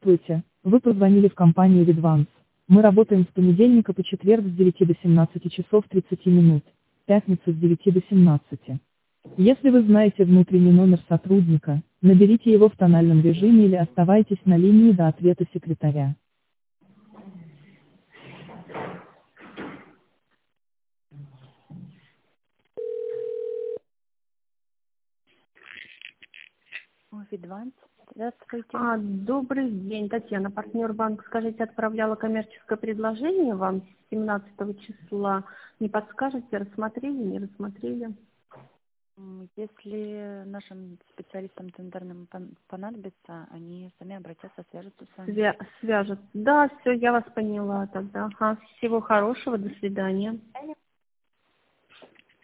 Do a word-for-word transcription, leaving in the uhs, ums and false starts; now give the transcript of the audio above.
Здравствуйте, вы позвонили в компанию Vidvance. Мы работаем с понедельника по четверг с девяти до семнадцати часов тридцати минут, пятницу с девяти до семнадцати. Если вы знаете внутренний номер сотрудника, наберите его в тональном режиме или оставайтесь на линии до ответа секретаря. Vidvance. Здравствуйте. А, добрый день, Татьяна, партнер банк. Скажите, отправляла коммерческое предложение вам семнадцатого числа. Не подскажете, рассмотрели, не рассмотрели? М, Если нашим специалистам тендерным пон- понадобится, они сами обратятся, свяжутся с вами. Свя- свяжут. Да, все, я вас поняла тогда. Ага, всего хорошего, до свидания.